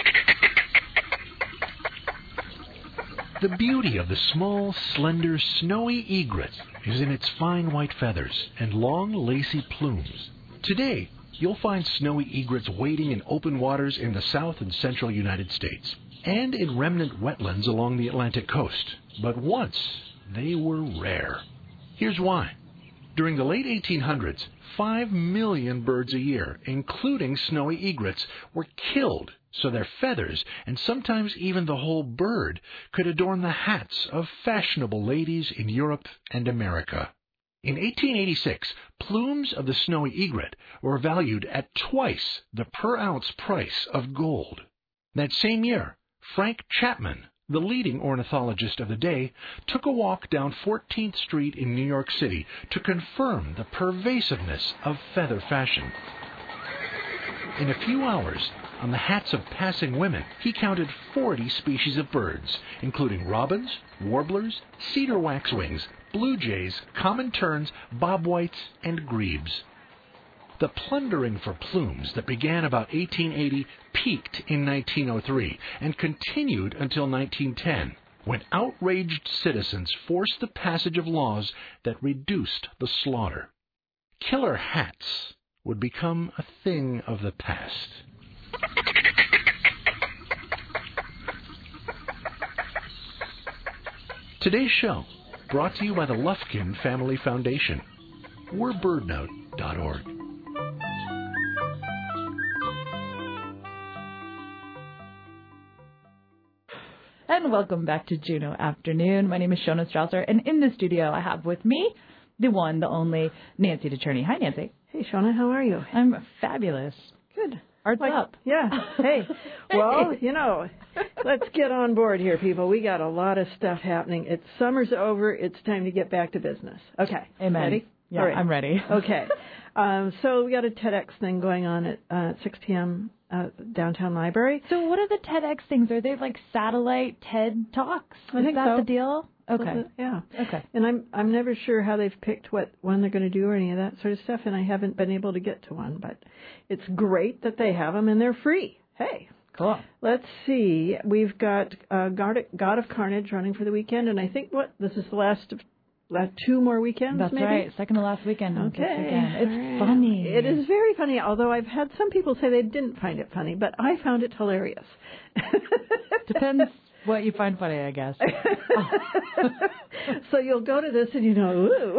The beauty of the small, slender, snowy egret is in its fine white feathers and long, lacy plumes. Today, you'll find snowy egrets wading in open waters in the south and central United States, and in remnant wetlands along the Atlantic coast. But once, they were rare. Here's why. During the late 1800s, 5 million birds a year, including snowy egrets, were killed so their feathers, and sometimes even the whole bird, could adorn the hats of fashionable ladies in Europe and America. In 1886, plumes of the snowy egret were valued at twice the per-ounce price of gold. That same year, Frank Chapman, the leading ornithologist of the day, took a walk down 14th Street in New York City to confirm the pervasiveness of feather fashion. In a few hours, on the hats of passing women, he counted 40 species of birds, including robins, warblers, cedar waxwings, blue jays, common terns, bobwhites, and grebes. The plundering for plumes that began about 1880 peaked in 1903 and continued until 1910, when outraged citizens forced the passage of laws that reduced the slaughter. Killer hats would become a thing of the past. Today's show, brought to you by the Lufkin Family Foundation. We're birdnote.org. And welcome back to Juno Afternoon. My name is Shona Strasser, and in the studio I have with me the one, the only, Nancy DeCherney. Hi, Nancy. Hey, Shona, how are you? I'm fabulous. Good. Arts up. Yeah. Hey. Well, let's get on board here, people. We got a lot of stuff happening. Summer's over. It's time to get back to business. Okay. Amen. Ready? Yeah, All right. I'm ready. Okay. So we got a TEDx thing going on at 6 p.m. Downtown Library. So what are the TEDx things? Are they like satellite TED Talks? I think Is that so. the deal? Okay. Yeah. Okay. And I'm never sure how they've picked what one they're going to do or any of that sort of stuff, and I haven't been able to get to one. But it's great that they have them, and they're free. Hey, Cool. Let's see. We've got God of Carnage running for the weekend, and I think this is the last 2 more weekends. That's maybe? right. Second to last weekend. Okay. It's funny. It is very funny, although I've had some people say they didn't find it funny, but I found it hilarious. Depends what you find funny, I guess. So you'll go to this and ooh,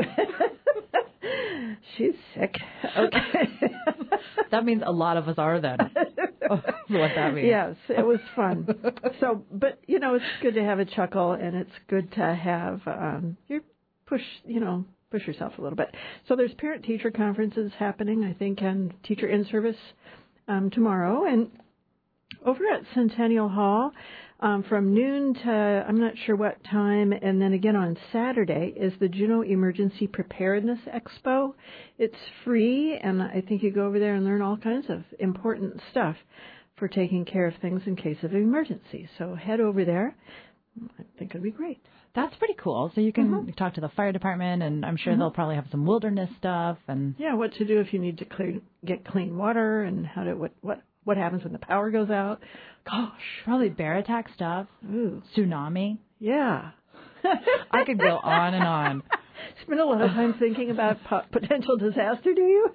she's sick. Okay. That means a lot of us are then. What that means. Yes, it was fun. So, but it's good to have a chuckle, and it's good to have push yourself a little bit. So there's parent-teacher conferences happening, I think, and teacher in-service tomorrow, and over at Centennial Hall. From noon to I'm not sure what time, and then again on Saturday is the Juneau Emergency Preparedness Expo. It's free, and I think you go over there and learn all kinds of important stuff for taking care of things in case of emergency. So head over there. I think it'll be great. That's pretty cool. So you can talk to the fire department, and I'm sure they'll probably have some wilderness stuff and what to do if you need to get clean water, and how to what happens when the power goes out. Gosh. Probably bear attack stuff. Ooh. Tsunami. Yeah. I could go on and on. Spend a lot of time thinking about potential disaster, do you?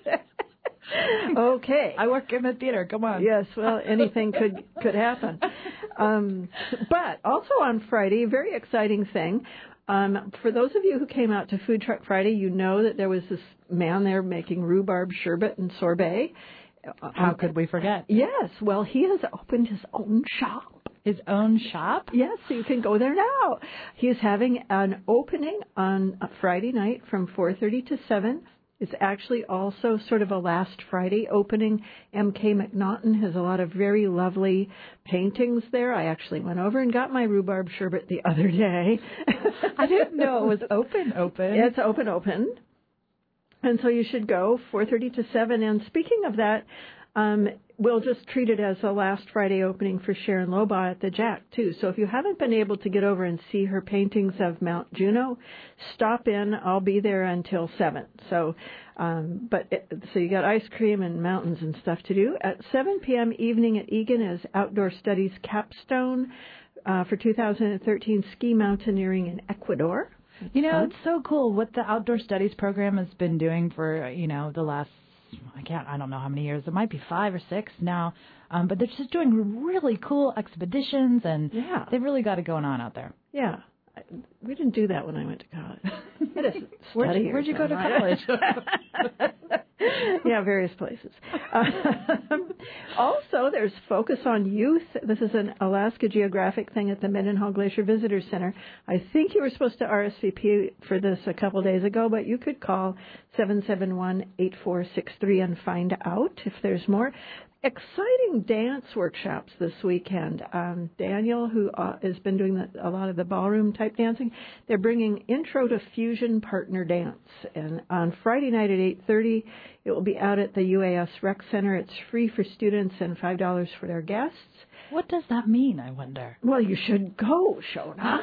Okay. I work in the theater. Come on. Yes, well, anything could happen. But also on Friday, a very exciting thing. For those of you who came out to Food Truck Friday, you know that there was this man there making rhubarb sherbet and sorbet. How could we forget? Yes. Well, he has opened his own shop. His own shop? Yes, so you can go there now. He is having an opening on a Friday night from 4:30 to 7. It's actually also sort of a last Friday opening. M.K. McNaughton has a lot of very lovely paintings there. I actually went over and got my rhubarb sherbet the other day. I didn't know it was open. It's open. And so you should go 4:30 to 7. And speaking of that, we'll just treat it as a last Friday opening for Sharon Lobaugh at the Jack, too. So if you haven't been able to get over and see her paintings of Mount Juneau, stop in. I'll be there until 7. So you got ice cream and mountains and stuff to do. At 7 p.m. evening at Egan is Outdoor Studies Capstone for 2013 ski mountaineering in Ecuador. It's so cool what the Outdoor Studies program has been doing for, the last, I don't know how many years. It might be 5 or 6 now. But they're just doing really cool expeditions, and they've really got it going on out there. Yeah. We didn't do that when I went to college. Where'd you go to college? Yeah, various places. Also, there's Focus on Youth. This is an Alaska Geographic thing at the Mendenhall Glacier Visitor Center. I think you were supposed to RSVP for this a couple days ago, but you could call 771-8463 and find out if there's more. Exciting dance workshops this weekend. Daniel, who has been doing a lot of the ballroom type dancing, they're bringing Intro to Fusion Partner Dance. And on Friday night at 8:30, it will be out at the UAS Rec Center. It's free for students and $5 for their guests. What does that mean, I wonder? Well, you should go, Shona.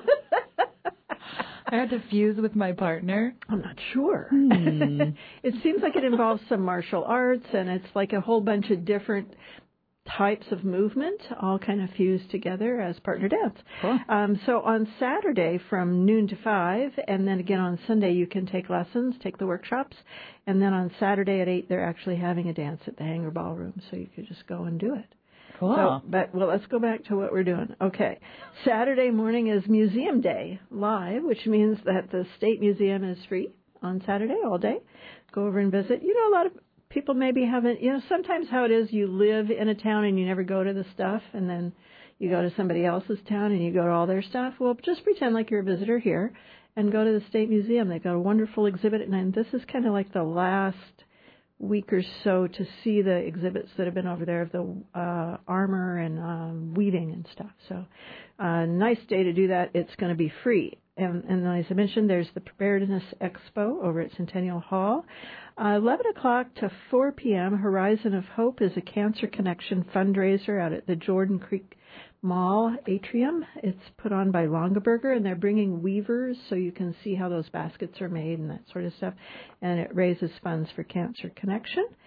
I had to fuse with my partner. I'm not sure. It seems like it involves some martial arts, and it's like a whole bunch of different types of movement, all kind of fused together as partner dance. Cool. So on Saturday from noon to 5, and then again on Sunday you can take lessons, take the workshops, and then on Saturday at 8 they're actually having a dance at the Hangar Ballroom, so you could just go and do it. Cool. Let's go back to what we're doing. Okay. Saturday morning is Museum Day live, which means that the State Museum is free on Saturday all day. Go over and visit. A lot of people maybe haven't, sometimes how it is, you live in a town and you never go to the stuff, and then you go to somebody else's town and you go to all their stuff. Well, just pretend like you're a visitor here and go to the State Museum. They've got a wonderful exhibit, and this is kind of like the last week or so to see the exhibits that have been over there of the armor and weaving and stuff. So nice day to do that. It's going to be free. And as I mentioned, there's the Preparedness Expo over at Centennial Hall. 11 o'clock to 4 p.m., Horizon of Hope is a Cancer Connection fundraiser out at the Jordan Creek Mall atrium. It's put on by Longaberger, and they're bringing weavers so you can see how those baskets are made and that sort of stuff. And it raises funds for Cancer Connection.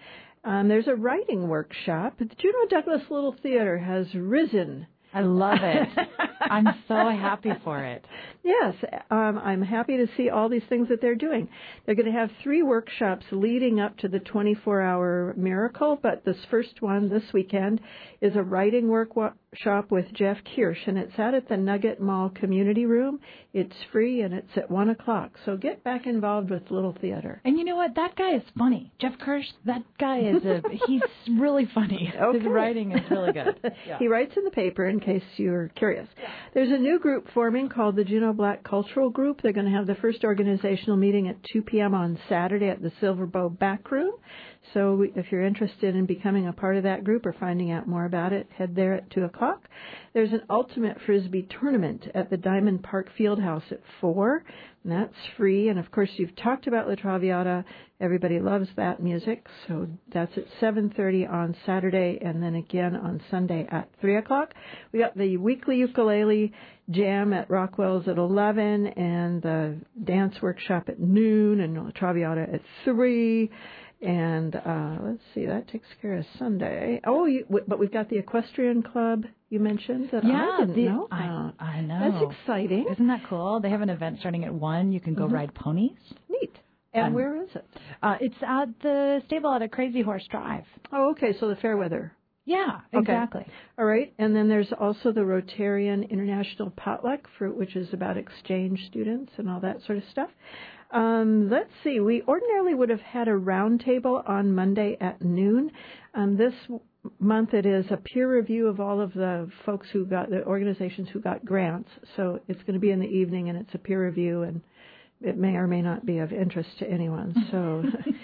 There's a writing workshop. The Juneau Douglas Little Theater has risen. I love it. I'm so happy for it. Yes, I'm happy to see all these things that they're doing. They're going to have 3 workshops leading up to the 24-hour miracle, but this first one this weekend is a writing workshop with Jeff Kirsch, and it's out at the Nugget Mall Community Room. It's free, and it's at 1 o'clock. So get back involved with Little Theater. And you know what? That guy is funny. Jeff Kirsch, that guy is he's really funny. Okay. His writing is really good. Yeah. He writes in the paper in case you're curious. There's a new group forming called the Juneau Black Cultural Group. They're going to have the first organizational meeting at 2 p.m. on Saturday at the Silver Bow Back Room. So if you're interested in becoming a part of that group or finding out more about it, head there at 2 o'clock. There's an ultimate Frisbee tournament at the Diamond Park Fieldhouse at 4, and that's free. And, of course, you've talked about La Traviata. Everybody loves that music. So that's at 7:30 on Saturday and then again on Sunday at 3 o'clock. We got the weekly ukulele jam at Rockwell's at 11 and the dance workshop at noon and La Traviata at 3. And let's see, that takes care of Sunday. Oh, but we've got the Equestrian Club you mentioned that I didn't know about. I know. That's exciting. Isn't that cool? They have an event starting at 1. You can go ride ponies. Neat. And where is it? It's at the stable at Crazy Horse Drive. Oh, okay, so the Fairweather. Yeah, exactly. Okay. All right, and then there's also the Rotarian International Potluck, which is about exchange students and all that sort of stuff. Let's see, we ordinarily would have had a roundtable on Monday at noon. This month it is a peer review of all of the folks the organizations who got grants. So it's going to be in the evening and it's a peer review and it may or may not be of interest to anyone. So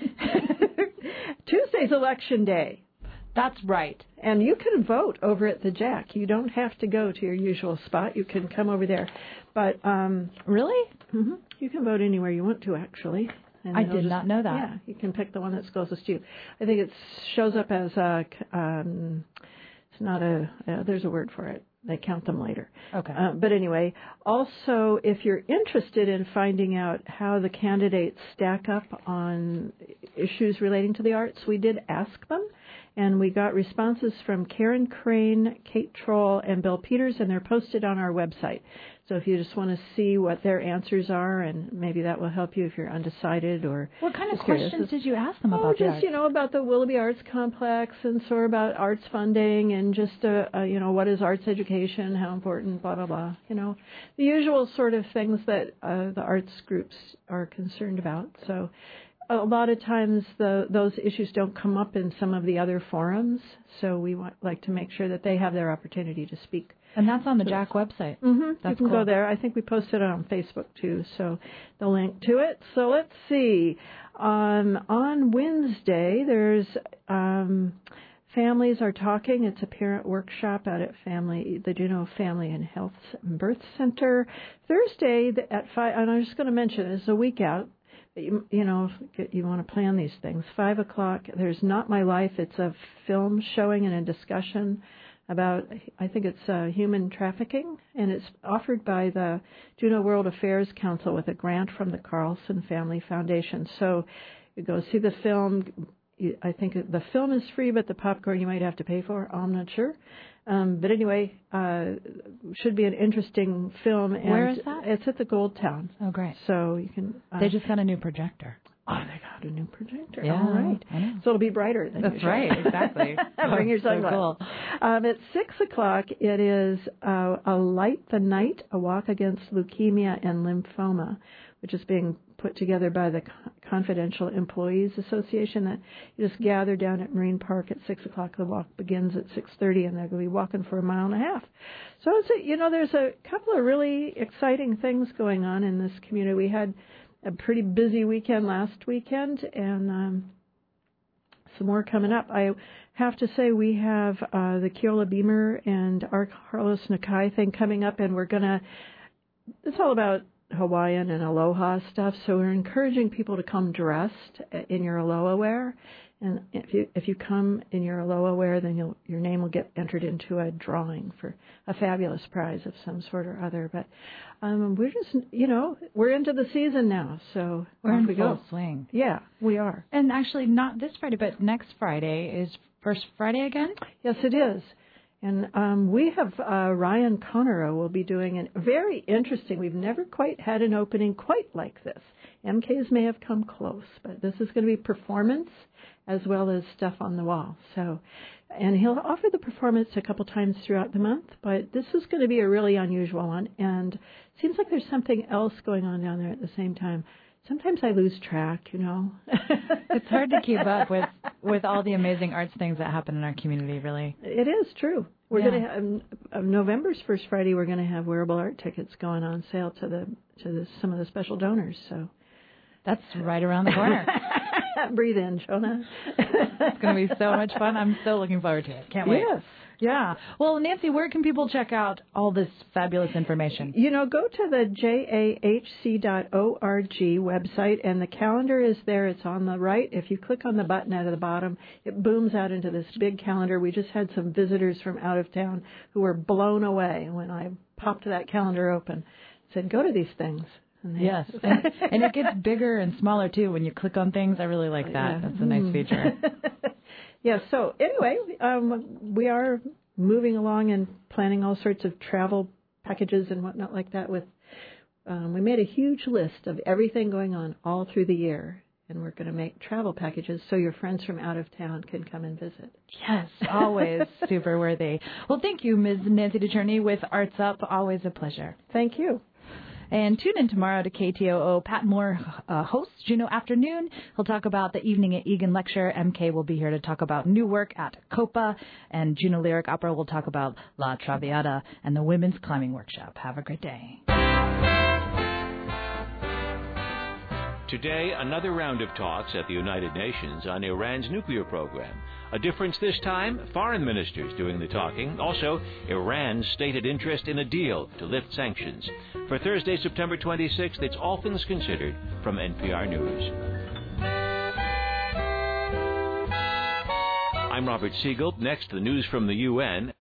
Tuesday's Election Day. That's right. And you can vote over at the Jack. You don't have to go to your usual spot. You can come over there. But really? Mm-hmm. You can vote anywhere you want to, actually. And I did not know that. Yeah, you can pick the one that's closest to you. I think it shows up as it's not there's a word for it. They count them later. Okay. But anyway, also, if you're interested in finding out how the candidates stack up on issues relating to the arts, we did ask them, and we got responses from Karen Crane, Kate Troll, and Bill Peters, and they're posted on our website. So if you just want to see what their answers are, and maybe that will help you if you're undecided or what kind of questions did you ask them about? Just about the Willoughby Arts Complex, and sort of about arts funding, and just what is arts education, how important, blah blah blah. The usual sort of things that the arts groups are concerned about. So a lot of times those issues don't come up in some of the other forums, so we like to make sure that they have their opportunity to speak. And that's on the Jack website. Mm-hmm. That's you can cool. go there. I think we posted it on Facebook too, so the link to it. So let's see. On Wednesday, there's Families Are Talking. It's a parent workshop out at the Juneau Family and Health and Birth Center. Thursday at 5, and I'm just going to mention it's a week out. You want to plan these things. 5 o'clock, there's Not My Life. It's a film showing and a discussion about, I think it's human trafficking, and it's offered by the Juneau World Affairs Council with a grant from the Carlson Family Foundation. So you go see the film. I think the film is free, but the popcorn you might have to pay for. I'm not sure. But anyway, should be an interesting film. And where is that? It's at the Gold Town. Oh, great. So you can. They just got a new projector. Oh, they got a new projector. Yeah, all right. So it'll be brighter than That's usual. right, exactly. Bring your So sunglasses. cool. At 6 o'clock, it is a Light the Night, a walk against leukemia and lymphoma, which is being put together by the Confidential Employees Association. That you just gather down at Marine Park at 6 o'clock. The walk begins at 6:30, and they're going to be walking for a mile and a half. So there's a couple of really exciting things going on in this community. We had a pretty busy weekend last weekend, and some more coming up. I have to say we have the Keola Beamer and our Carlos Nakai thing coming up, and it's all about Hawaiian and aloha stuff, so we're encouraging people to come dressed in your aloha wear And if you come and you're a LOA, then your name will get entered into a drawing for a fabulous prize of some sort or other. But we're just, we're into the season now, so we're in full swing. Yeah, we are. And actually, not this Friday, but next Friday is First Friday again? Yes, it is. And we have Ryan Conero will be doing a very interesting. We've never quite had an opening quite like this. MKs may have come close, but this is going to be performance as well as stuff on the wall. So, and he'll offer the performance a couple times throughout the month, but this is going to be a really unusual one. And it seems like there's something else going on down there at the same time. Sometimes I lose track, It's hard to keep up with all the amazing arts things that happen in our community, really. It is true. We're going to have November's First Friday. We're going to have wearable art tickets going on sale to some of the special donors. So that's right around the corner. Breathe in, Shona. It's going to be so much fun. I'm so looking forward to it. Can't wait. Yes. Yeah. Well, Nancy, where can people check out all this fabulous information? Go to the jahc.org website, and the calendar is there. It's on the right. If you click on the button at the bottom, it booms out into this big calendar. We just had some visitors from out of town who were blown away when I popped that calendar open. Said, go to these things. Yes, and it gets bigger and smaller, too, when you click on things. I really like that. Yeah. That's a nice feature. Yeah, so anyway, we are moving along and planning all sorts of travel packages and whatnot like that. We made a huge list of everything going on all through the year, and we're going to make travel packages so your friends from out of town can come and visit. Yes, always super worthy. Well, thank you, Ms. Nancy DeCherney with Arts Up. Always a pleasure. Thank you. And tune in tomorrow to KTOO. Pat Moore hosts Juneau Afternoon. He'll talk about the Evening at Egan lecture. MK will be here to talk about new work at COPA. And Juneau Lyric Opera will talk about La Traviata and the Women's Climbing Workshop. Have a great day. Today, another round of talks at the United Nations on Iran's nuclear program. A difference this time, foreign ministers doing the talking. Also, Iran's stated interest in a deal to lift sanctions. For Thursday, September 26th, it's All Things Considered from NPR News. I'm Robert Siegel. Next, the news from the UN.